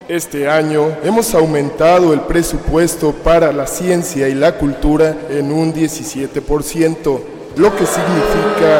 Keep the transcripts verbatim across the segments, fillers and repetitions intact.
Este año hemos aumentado el presupuesto para la ciencia y la cultura en un diecisiete por ciento, lo que significa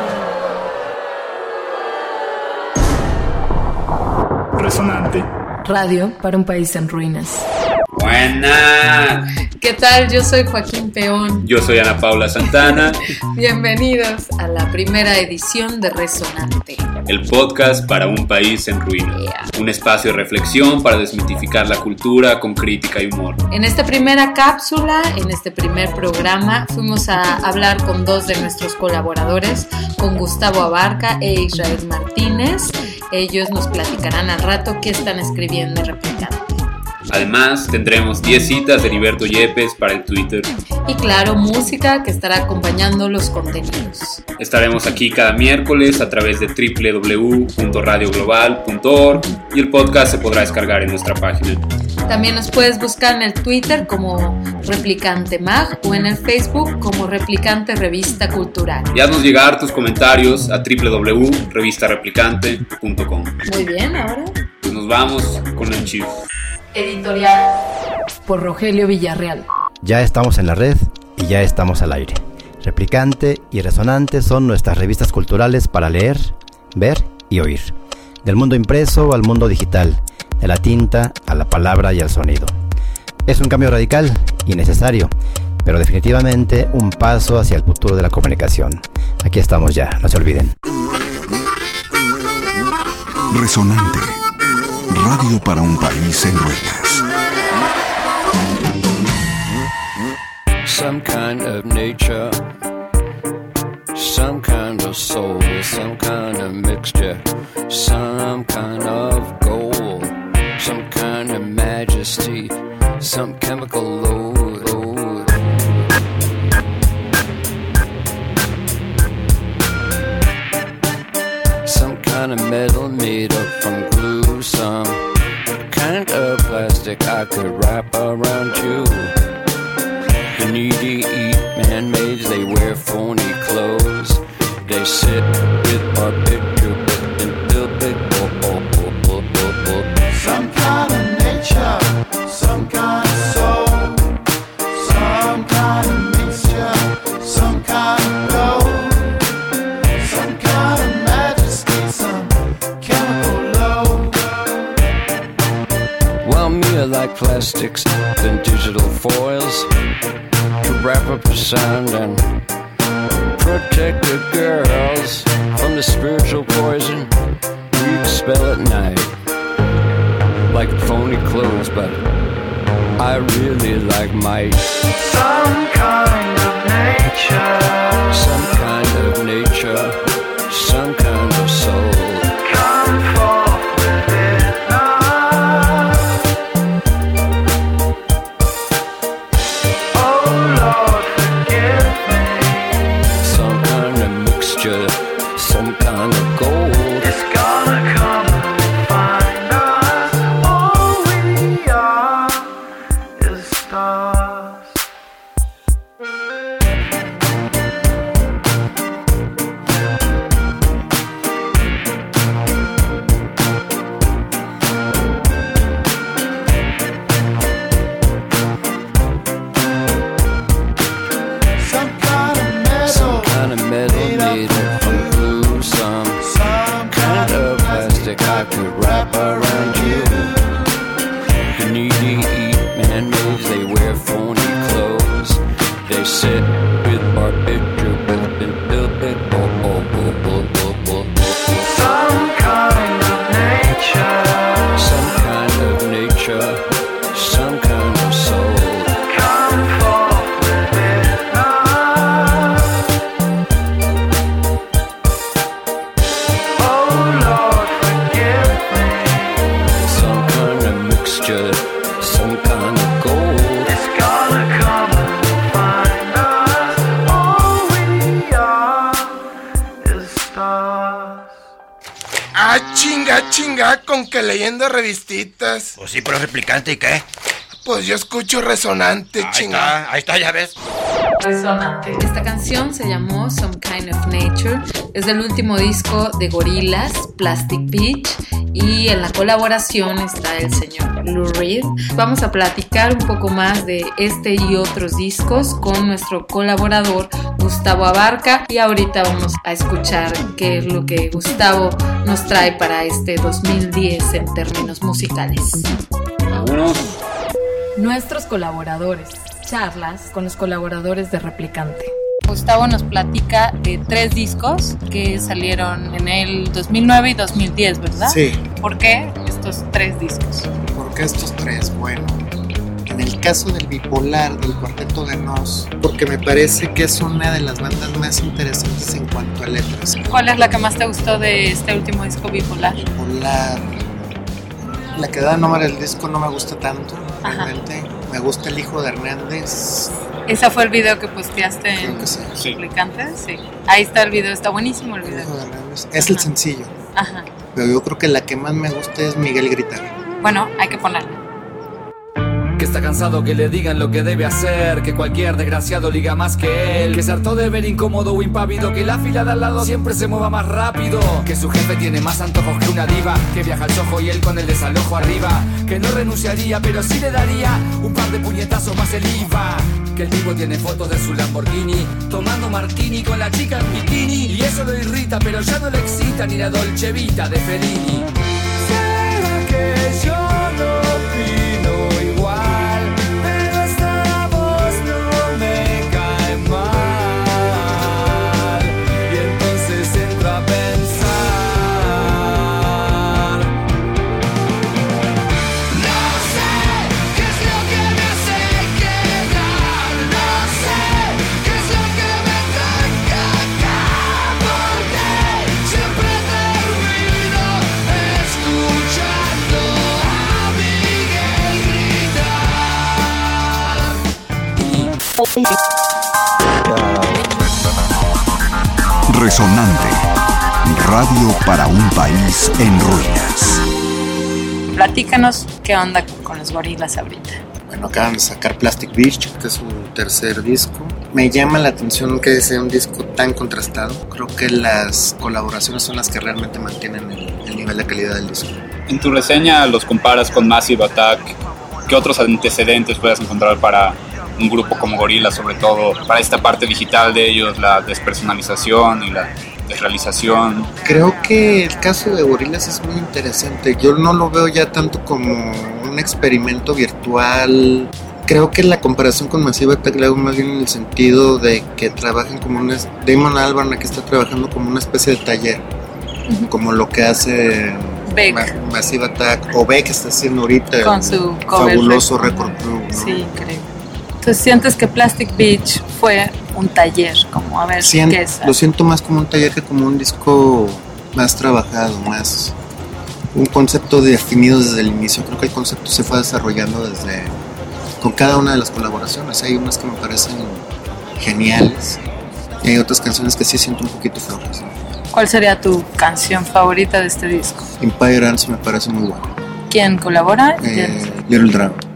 Resonante. Radio para un país en ruinas. Buenas. ¿Qué tal? Yo soy Joaquín Peón. Yo soy Ana Paula Santana. Bienvenidos a la primera edición de Resonante, el podcast para un país en ruinas. Yeah. Un espacio de reflexión para desmitificar la cultura con crítica y humor. En esta primera cápsula, en este primer programa, fuimos a hablar con dos de nuestros colaboradores, con Gustavo Abarca e Israel Martínez. Ellos nos platicarán al rato qué están escribiendo y replicando. Además, tendremos diez citas de Heriberto Yepes para el Twitter. Y claro, música que estará acompañando los contenidos. Estaremos aquí cada miércoles a través de doble u doble u doble u punto radio global punto org y el podcast se podrá descargar en nuestra página. También nos puedes buscar en el Twitter como Replicante Mag o en el Facebook como Replicante Revista Cultural. Y haznos llegar tus comentarios a doble u doble u doble u punto revista replicante punto com. Muy bien, ahora pues nos vamos con el chivo. Editorial por Rogelio Villarreal. Ya estamos en la red y ya estamos al aire. Replicante y Resonante son nuestras revistas culturales para leer, ver y oír. Del mundo impreso al mundo digital, de la tinta a la palabra y al sonido. Es un cambio radical y necesario, pero definitivamente un paso hacia el futuro de la comunicación. Aquí estamos ya, no se olviden. Resonante. Radio para un país en ruinas. Some kind of nature, some kind of soul, some kind of mixture, some kind of gold, some kind of majesty, some chemical load. load. Some kind of metal made up from glue, some kind of plastic I could wrap around you. The needy eat man-mades, they wear phony clothes. They sit with our picture book and build big oh, oh, oh, oh, oh, oh. Some kind of nature, some kind of soul, some kind of mixture, some kind of gold, some kind of majesty, some chemical load. Well, me I like plastics than digital foils to wrap up the sound and protect the girls from the spiritual poison we expel at night. Like phony clothes, but I really like might. Some kind of nature, Some kind of nature, some kind of soul. come forth with it now. Oh Lord, forgive me. Some kind of mixture, some kind of gold. It's gonna come and find us. All we are is stars. Some kind of metal, Some kind of metal made up from glue. Some some kind of plastic I could wrap around you. The needy eat man-mades, they wear phony clothes. They sit with our picture book and build big oh, oh, oh, oh, oh, oh, oh. some kind of nature. Some kind of nature, some kind of soul. Come forth with it now. Oh Lord, forgive me. Some kind of mixture, some kind of gold. It's gonna come and find us. All we are is stars. Ah, chinga, chinga, con que leyendo revistitas. Pues sí, pero Replicante, ¿y qué? Pues yo escucho Resonante, Ahí chinga. está, ahí está, ya ves. Resonante. Esta canción se llamó Some Kind of Nature, es del último disco de Gorillaz, Plastic Beach, y en la colaboración está el señor Lou Reed. Vamos a platicar un poco más de este y otros discos con nuestro colaborador Gustavo Abarca, y ahorita vamos a escuchar qué es lo que Gustavo nos trae para este dos mil diez en términos musicales. Vámonos. Nuestros colaboradores. Charlas con los colaboradores de Replicante. Gustavo nos platica de tres discos que salieron en el dos mil nueve y dos mil diez, ¿verdad? Sí. ¿Por qué estos tres discos? ¿Por qué estos tres? Bueno, en el caso del Bipolar, del Cuarteto de Nos, porque me parece que es una de las bandas más interesantes en cuanto a letras. ¿Cuál es la que más te gustó de este último disco Bipolar? Bipolar. La que da nombre al disco no me gusta tanto, Ajá. realmente. Me gusta El Hijo de Hernández. ¿Ese fue el video que posteaste Creo en que sí. Replicante? Sí. Ahí está el video, está buenísimo el El video. Hijo de Hernández. Es el Ajá. sencillo. Ajá. Pero yo creo que la que más me gusta es Miguel Gritar. Bueno, hay que ponerla. Que está cansado que le digan lo que debe hacer, que cualquier desgraciado liga más que él, que se hartó de ver incómodo o impávido, que la fila de al lado siempre se mueva más rápido, que su jefe tiene más antojos que una diva, que viaja al Soho y él con el desalojo arriba, que no renunciaría pero sí le daría un par de puñetazos más el I V A, que el tipo tiene fotos de su Lamborghini tomando martini con la chica en bikini, y eso lo irrita pero ya no le excita ni la Dolce Vita de Fellini. ¿Será que yo no opino igual? Pero esta voz no me cae mal, y entonces entro a pensar. No sé qué es lo que me hace quedar, no sé qué es lo que me toca acá, porque siempre termino escuchando a Miguel gritar. Resonante. Radio para un país en ruinas. Platícanos qué onda con los Gorillaz ahorita. Bueno, acaban de sacar Plastic Beach, que es su tercer disco. Me llama la atención que sea un disco tan contrastado. Creo que las colaboraciones son las que realmente mantienen el, el nivel de calidad del disco. En tu reseña los comparas con Massive Attack. ¿Qué otros antecedentes puedes encontrar para un grupo como Gorillaz, sobre todo para esta parte digital de ellos, la despersonalización y la desrealización? Creo que el caso de Gorillaz es muy interesante. Yo no lo veo ya tanto como un experimento virtual. Creo que la comparación con Massive Attack la hago más bien en el sentido de que trabajan como una... Damon Albarn aquí está trabajando como una especie de taller, uh-huh. como lo que hace Beck. Ma- Massive Attack, o Beck está haciendo ahorita Con su cover fabuloso record. Record Club, ¿no? Sí, increíble. Entonces sientes que Plastic Beach fue un taller, como a ver Sien- qué es. Lo siento más como un taller que como un disco más trabajado, más un concepto definido desde el inicio. Creo que el concepto se fue desarrollando desde con cada una de las colaboraciones. Hay unas que me parecen geniales y hay otras canciones que sí siento un poquito flojas. ¿Cuál sería tu canción favorita de este disco? Empire Ants me parece muy bueno. ¿Quién colabora? Eh, Little Dragon.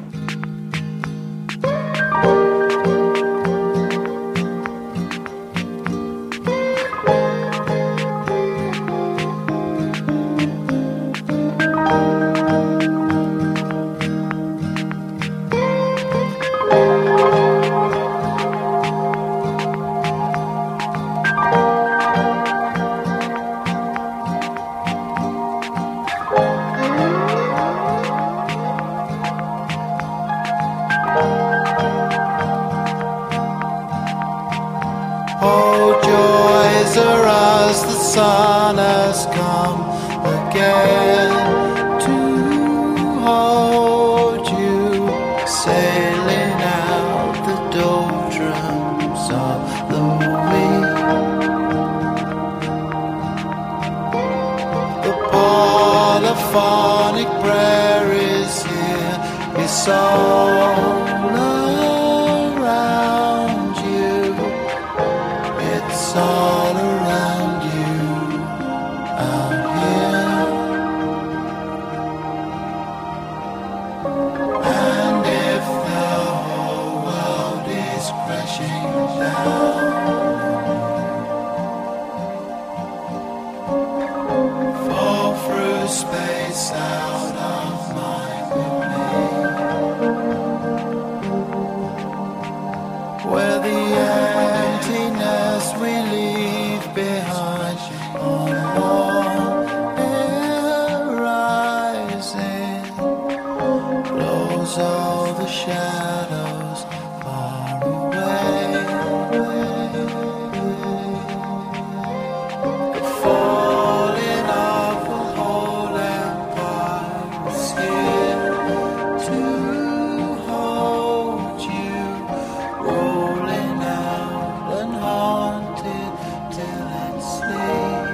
Oh, joys are as the sun has come again to hold you, sailing out the doldrums of the week. The polyphonic prayer is here, it's all around you. It's all around you out here. And if the whole world is crashing Cause all the shadows are away. The falling of the whole empire is here to hold you, rolling out and haunted till it's sleep.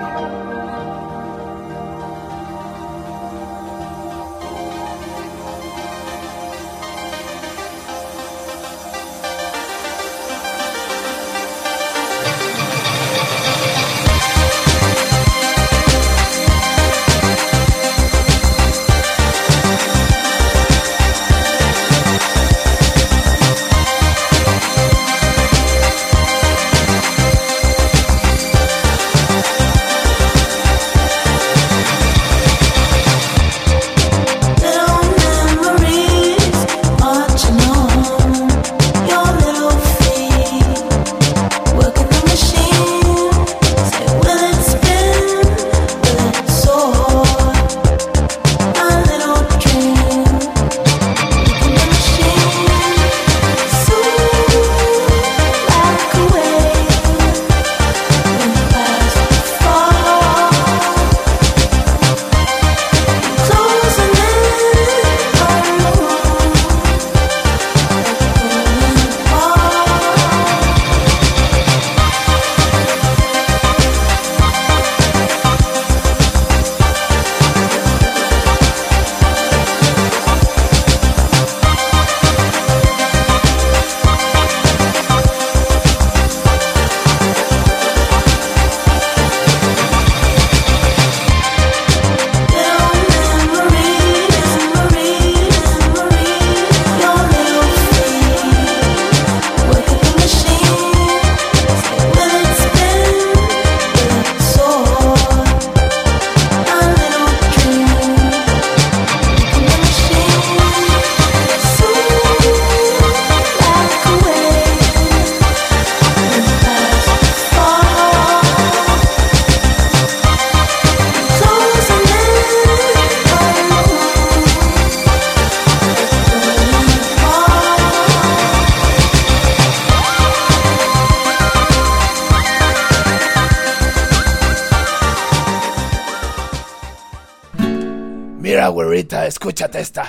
Mira, güerita, escúchate esta.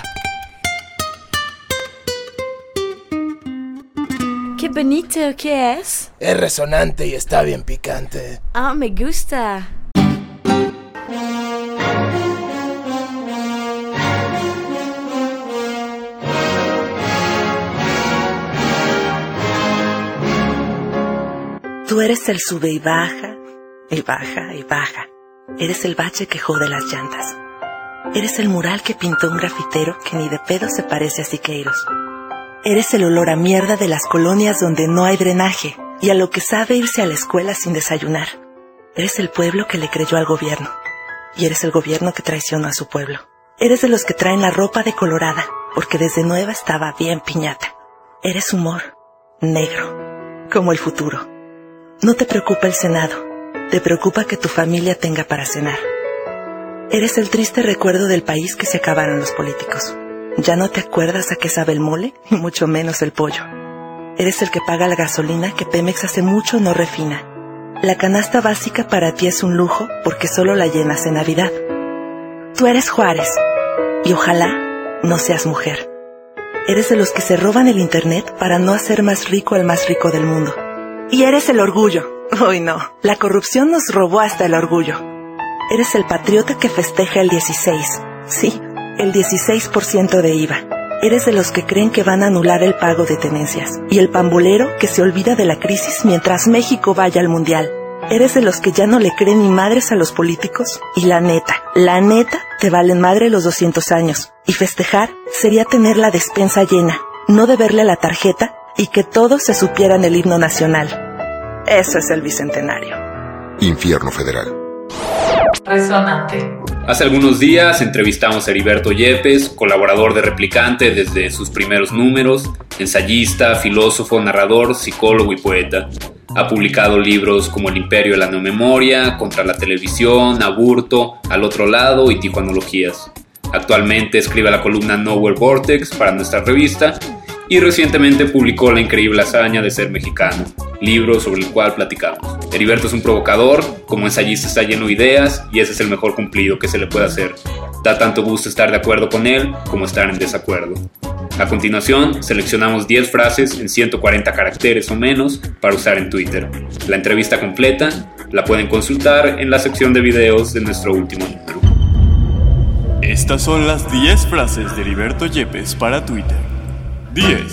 Qué bonito, ¿qué es? Es resonante y está bien picante. Ah, me gusta. Tú eres el sube y baja, y baja y baja. Eres el bache que jode las llantas. Eres el mural que pintó un grafitero que ni de pedo se parece a Siqueiros. Eres el olor a mierda de las colonias donde no hay drenaje y a lo que sabe irse a la escuela sin desayunar. Eres el pueblo que le creyó al gobierno y eres el gobierno que traicionó a su pueblo. Eres de los que traen la ropa decolorada porque desde nueva estaba bien piñata. Eres humor, negro, como el futuro. No te preocupa el Senado, te preocupa que tu familia tenga para cenar. Eres el triste recuerdo del país que se acabaron los políticos. Ya no te acuerdas a qué sabe el mole, y mucho menos el pollo. Eres el que paga la gasolina que Pemex hace mucho no refina. La canasta básica para ti es un lujo porque solo la llenas en Navidad. Tú eres Juárez, y ojalá no seas mujer. Eres de los que se roban el internet para no hacer más rico al más rico del mundo. Y eres el orgullo. Uy, no, la corrupción nos robó hasta el orgullo. Eres el patriota que festeja el dieciséis. Sí, el dieciséis por ciento de I V A. Eres de los que creen que van a anular el pago de tenencias. Y el pambolero que se olvida de la crisis mientras México vaya al mundial. Eres de los que ya no le creen ni madres a los políticos. Y la neta, la neta, te valen madre los doscientos años. Y festejar sería tener la despensa llena, no deberle la tarjeta y que todos se supieran el himno nacional. Eso es el bicentenario. Infierno Federal. Resonante. Hace algunos días entrevistamos a Heriberto Yepes, colaborador de Replicante desde sus primeros números, ensayista, filósofo, narrador, psicólogo y poeta. Ha publicado libros como El Imperio de la No Memoria, Contra la Televisión, Aburto, Al Otro Lado y Tijuanologías. Actualmente escribe la columna Nowhere Vortex para nuestra revista y recientemente publicó La increíble hazaña de ser mexicano, libro sobre el cual platicamos. Heriberto es un provocador, como ensayista está lleno de ideas y ese es el mejor cumplido que se le puede hacer. Da tanto gusto estar de acuerdo con él como estar en desacuerdo. A continuación, seleccionamos diez frases en ciento cuarenta caracteres o menos para usar en Twitter. La entrevista completa la pueden consultar en la sección de videos de nuestro último número. Estas son las diez frases de Heriberto Yepes para Twitter. diez.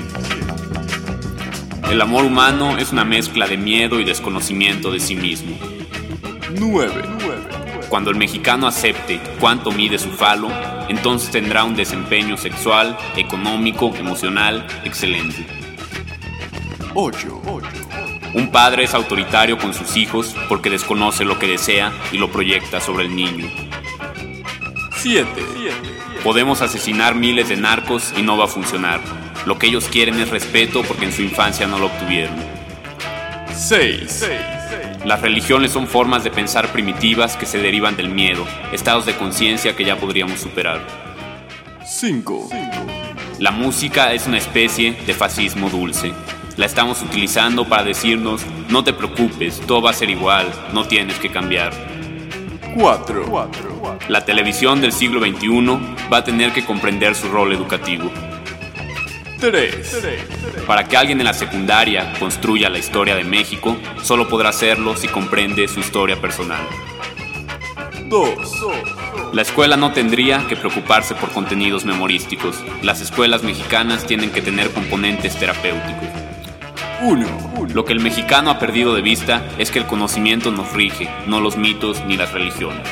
El amor humano es una mezcla de miedo y desconocimiento de sí mismo. nueve. Cuando el mexicano acepte cuánto mide su falo, entonces tendrá un desempeño sexual, económico, emocional, excelente. ocho. Un padre es autoritario con sus hijos porque desconoce lo que desea y lo proyecta sobre el niño. siete. Podemos asesinar miles de narcos y no va a funcionar. Lo que ellos quieren es respeto porque en su infancia no lo obtuvieron. seis. Las religiones son formas de pensar primitivas que se derivan del miedo, estados de conciencia que ya podríamos superar. cinco. La música es una especie de fascismo dulce. La estamos utilizando para decirnos, no te preocupes, todo va a ser igual, no tienes que cambiar. cuatro. La televisión del siglo veintiuno va a tener que comprender su rol educativo. tres. Para que alguien en la secundaria construya la historia de México, solo podrá hacerlo si comprende su historia personal. dos. La escuela no tendría que preocuparse por contenidos memorísticos. Las escuelas mexicanas tienen que tener componentes terapéuticos. uno. Lo que el mexicano ha perdido de vista es que el conocimiento nos rige, no los mitos ni las religiones.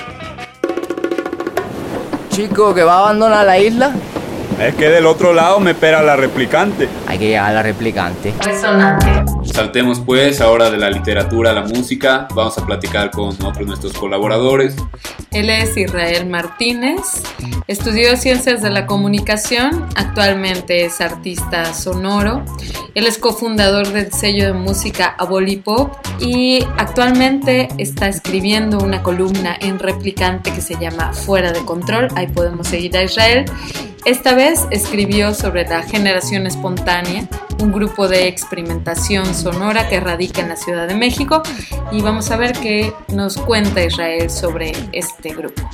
Chico, ¿que va a abandonar la isla? Es que del otro lado me espera la replicante. Hay que llegar a la replicante. Resonante. Saltemos pues ahora de la literatura a la música. Vamos a platicar con otro de nuestros colaboradores. Él es Israel Martínez, estudió Ciencias de la Comunicación, actualmente es artista sonoro. Él es cofundador del sello de música Abolipop y actualmente está escribiendo una columna en Replicante que se llama Fuera de Control. Ahí podemos seguir a Israel. Esta vez escribió sobre la Generación Espontánea, un grupo de experimentación sonora que radica en la Ciudad de México, y vamos a ver qué nos cuenta Israel sobre este grupo.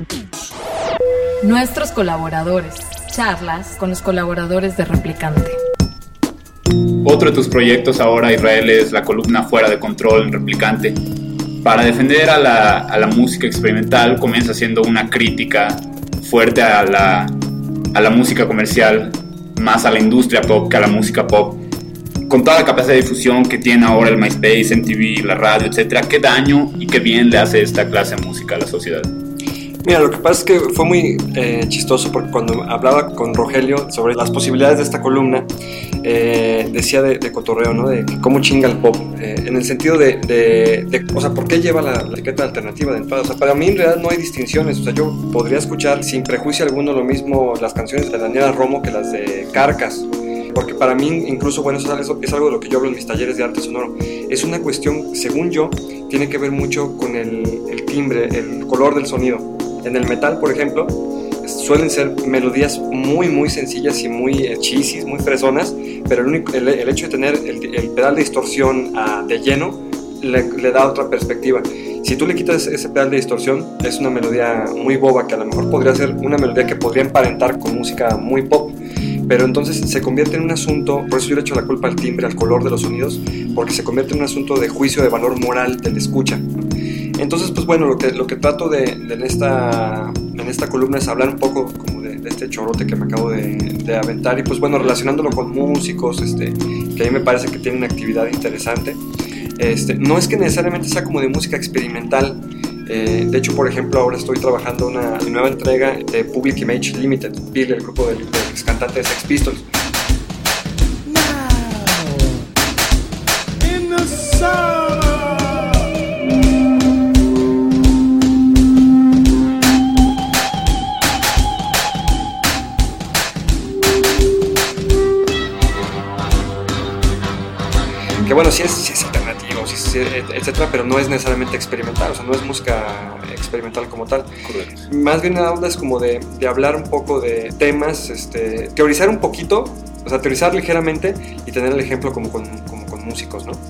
Nuestros colaboradores. Charlas con los colaboradores de Replicante. Otro de tus proyectos ahora, Israel, es la columna Fuera de Control en Replicante. Para defender a la, a la música experimental, comienza haciendo una crítica fuerte a la, a la música comercial, más a la industria pop que a la música pop. Con toda la capacidad de difusión que tiene ahora el MySpace, M T V, la radio, etcétera, ¿qué daño y qué bien le hace esta clase de música a la sociedad? Mira, lo que pasa es que fue muy eh, chistoso porque cuando hablaba con Rogelio sobre las posibilidades de esta columna, eh, decía de, de cotorreo, ¿no? De cómo chinga el pop, eh, en el sentido de, de, de, o sea, ¿por qué lleva la, la etiqueta alternativa de entrada? O sea, para mí en realidad no hay distinciones, o sea, yo podría escuchar sin prejuicio alguno lo mismo las canciones de Daniela Romo que las de Carcas, porque para mí incluso, bueno, eso es algo de lo que yo hablo en mis talleres de arte sonoro, es una cuestión, según yo, tiene que ver mucho con el, el timbre, el color del sonido. En el metal, por ejemplo, suelen ser melodías muy, muy sencillas y muy eh, cheesy, muy fresonas, pero el, único, el, el hecho de tener el, el pedal de distorsión uh, de lleno le, le da otra perspectiva. Si tú le quitas ese pedal de distorsión, es una melodía muy boba, que a lo mejor podría ser una melodía que podría emparentar con música muy pop, pero entonces se convierte en un asunto, por eso yo le echo la culpa al timbre, al color de los sonidos, porque se convierte en un asunto de juicio de valor moral del escucha. Entonces, pues bueno, lo que, lo que trato de, de en, esta, en esta columna es hablar un poco como de, de este chorote que me acabo de, de aventar, y pues bueno, relacionándolo con músicos, este, que a mí me parece que tienen una actividad interesante. Este, no es que necesariamente sea como de música experimental. Eh, de hecho, por ejemplo, ahora estoy trabajando una nueva entrega de Public Image Limited, Bill, el grupo del, del ex cantante de Sex Pistols. In the summer. Que bueno, sí es, sí es alternativo, sí sintetizadores, etcétera, pero no es necesariamente experimental, o sea, no es música experimental como tal. Correcto. Más bien la onda es como de, de hablar un poco de temas, este, teorizar un poquito, o sea, teorizar ligeramente y tener el ejemplo como con, como con músicos, ¿no?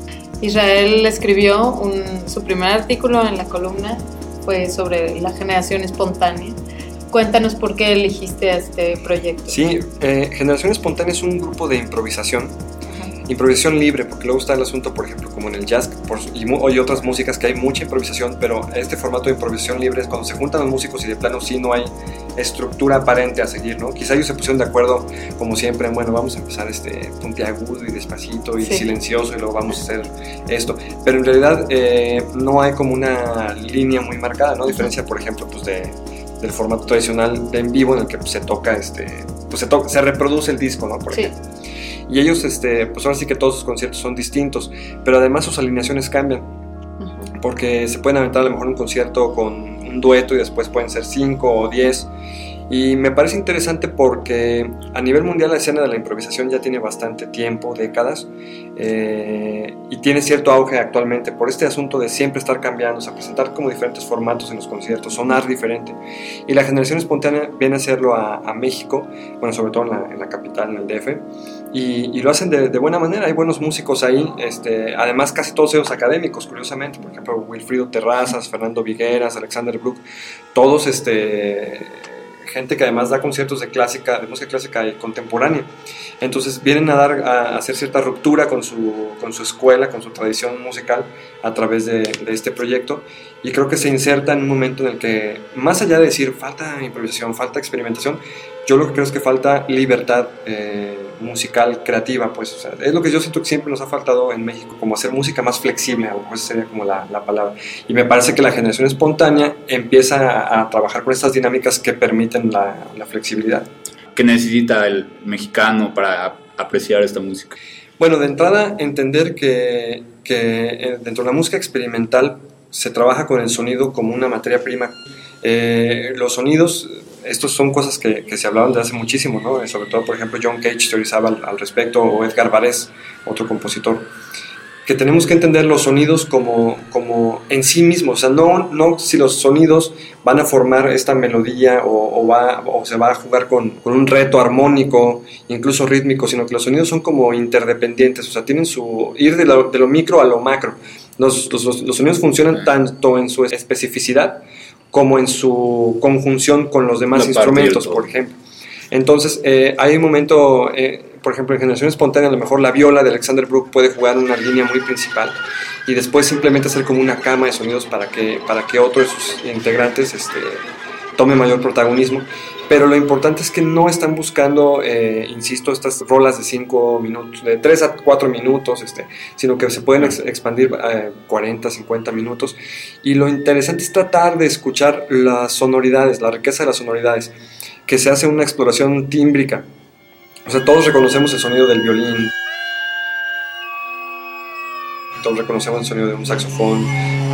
Israel escribió un, su primer artículo en la columna, fue sobre la generación espontánea. Cuéntanos por qué elegiste este proyecto. Sí, eh, Generación Espontánea es un grupo de improvisación, uh-huh. improvisación libre, porque luego está el asunto, por ejemplo, como en el jazz por, y, y otras músicas que hay mucha improvisación, pero este formato de improvisación libre es cuando se juntan los músicos y de plano sí no hay estructura aparente a seguir, ¿no? Quizá ellos se pusieron de acuerdo, como siempre, bueno, vamos a empezar este puntiagudo y despacito y sí. silencioso y luego vamos a hacer esto, pero en realidad eh, no hay como una línea muy marcada, ¿no? A diferencia, por ejemplo, pues de del formato tradicional de en vivo en el que pues, se toca, este, pues se, to- se reproduce el disco, ¿no? Por ejemplo. Sí. Y ellos, este, pues ahora sí que todos sus conciertos son distintos, pero además sus alineaciones cambian, uh-huh. porque se pueden aventar a lo mejor un concierto con un dueto y después pueden ser cinco o diez. Y me parece interesante porque a nivel mundial la escena de la improvisación ya tiene bastante tiempo, décadas, eh, y tiene cierto auge actualmente por este asunto de siempre estar cambiando, o sea, presentar como diferentes formatos en los conciertos, sonar diferente. Y la Generación Espontánea viene a hacerlo a, a México, bueno, sobre todo en la, en la capital, en el D F, y, y lo hacen de, de buena manera. Hay buenos músicos ahí, este, además casi todos ellos académicos, curiosamente, por ejemplo, Wilfrido Terrazas, Fernando Vigueras, Alexander Brook, todos este... gente que además da conciertos de clásica, de música clásica y contemporánea. Entonces vienen a dar a hacer cierta ruptura con su, con su escuela, con su tradición musical a través de, de este proyecto, y creo que se inserta en un momento en el que, más allá de decir falta improvisación, falta experimentación, yo lo que creo es que falta libertad eh, musical, creativa, pues, o sea, es lo que yo siento que siempre nos ha faltado en México, como hacer música más flexible, o pues sería como la, la palabra, y me parece que la Generación Espontánea empieza a, a trabajar con estas dinámicas que permiten la, la flexibilidad. ¿Qué necesita el mexicano para apreciar esta música? Bueno, de entrada, entender que, que dentro de la música experimental se trabaja con el sonido como una materia prima. Eh, los sonidos, estos son cosas que, que se hablaban de hace muchísimo, ¿no? Sobre todo, por ejemplo, John Cage teorizaba al, al respecto, o Edgar Varese, otro compositor, que tenemos que entender los sonidos como, como en sí mismos, o sea, no, no si los sonidos van a formar esta melodía o, o, va, o se va a jugar con, con un reto armónico, incluso rítmico, sino que los sonidos son como interdependientes, o sea, tienen su ir de lo, de lo micro a lo macro. Los, los, los sonidos funcionan tanto en su especificidad como en su conjunción con los demás instrumentos, por ejemplo. Entonces, eh, hay un momento, eh, por ejemplo, en Generación Espontánea, a lo mejor la viola de Alexander Brook puede jugar una línea muy principal y después simplemente hacer como una cama de sonidos para que, para que otro de sus integrantes este, tome mayor protagonismo. Pero lo importante es que no están buscando, eh, insisto, estas rolas de cinco minutos, de tres a cuatro minutos, este, sino que se pueden ex- expandir eh, cuarenta, cincuenta minutos. Y lo interesante es tratar de escuchar las sonoridades, la riqueza de las sonoridades, que se hace una exploración tímbrica. O sea, todos reconocemos el sonido del violín, todos reconocemos el sonido de un saxofón,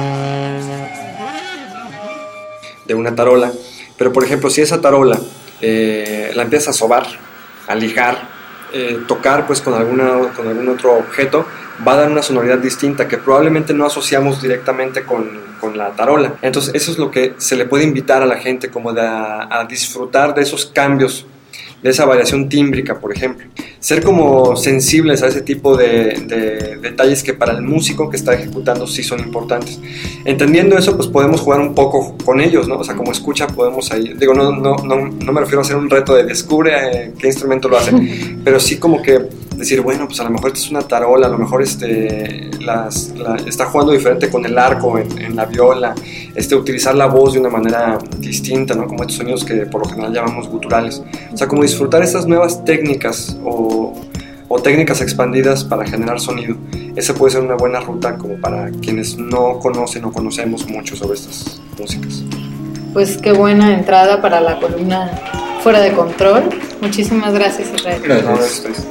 de una tarola, pero por ejemplo, si esa tarola eh, la empiezas a sobar, a lijar, eh, tocar pues con, alguna, con algún otro objeto, va a dar una sonoridad distinta que probablemente no asociamos directamente con, con la tarola. Entonces eso es lo que se le puede invitar a la gente, como de a, a disfrutar de esos cambios, de esa variación tímbrica, por ejemplo. Ser como sensibles a ese tipo de, de detalles que para el músico que está ejecutando sí son importantes. Entendiendo eso, pues podemos jugar un poco con ellos, ¿no? O sea, como escucha podemos ahí... Digo, no, no, no, no me refiero a hacer un reto de descubre eh, qué instrumento lo hace, pero sí como que decir, bueno, pues a lo mejor esta es una tarola, a lo mejor este, las, la, está jugando diferente con el arco en, en la viola, este, utilizar la voz de una manera distinta, ¿no? Como estos sonidos que por lo general llamamos guturales. O sea, como disfrutar estas nuevas técnicas o, o técnicas expandidas para generar sonido. Esa puede ser una buena ruta como para quienes no conocen o conocemos mucho sobre estas músicas. Pues qué buena entrada para la columna Fuera de Control. Muchísimas gracias, Israel. Gracias.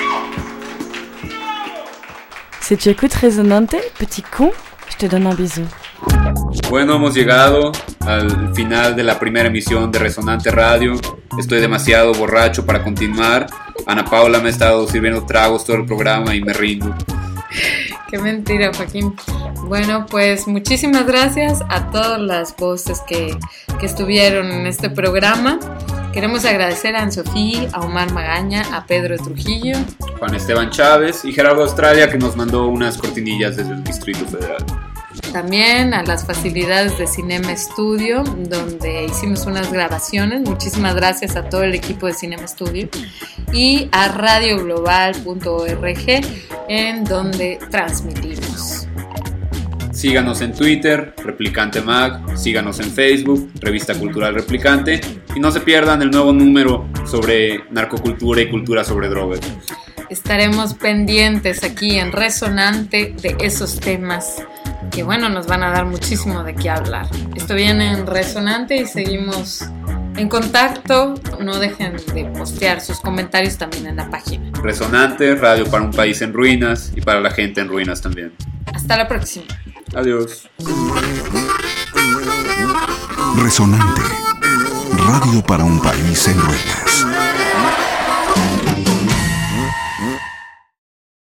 Si tu écoutes Résonante, petit con, je te donne un bisou. Bueno, hemos llegado al final de la primera emisión de Resonante Radio. Estoy demasiado borracho para continuar. Ana Paula me ha estado sirviendo tragos todo el programa y me rindo. Qué mentira, Joaquín. Bueno, pues muchísimas gracias a todas las voces que, que estuvieron en este programa. Queremos agradecer a Ansofí, a Omar Magaña, a Pedro Trujillo, Juan Esteban Chávez y Gerardo Australia, que nos mandó unas cortinillas desde el Distrito Federal. También a las facilidades de Cinema Studio, donde hicimos unas grabaciones. Muchísimas gracias a todo el equipo de Cinema Studio. Y a radio global punto org, en donde transmitimos. Síganos en Twitter, Replicante Mag, síganos en Facebook, Revista Cultural Replicante, y no se pierdan el nuevo número sobre narcocultura y cultura sobre drogas. Estaremos pendientes aquí en Resonante de esos temas que, bueno, nos van a dar muchísimo de qué hablar. Esto viene en Resonante y seguimos en contacto. No dejen de postear sus comentarios también en la página. Resonante, radio para un país en ruinas y para la gente en ruinas también. Hasta la próxima. Adiós. Resonante, radio para un país en ruinas.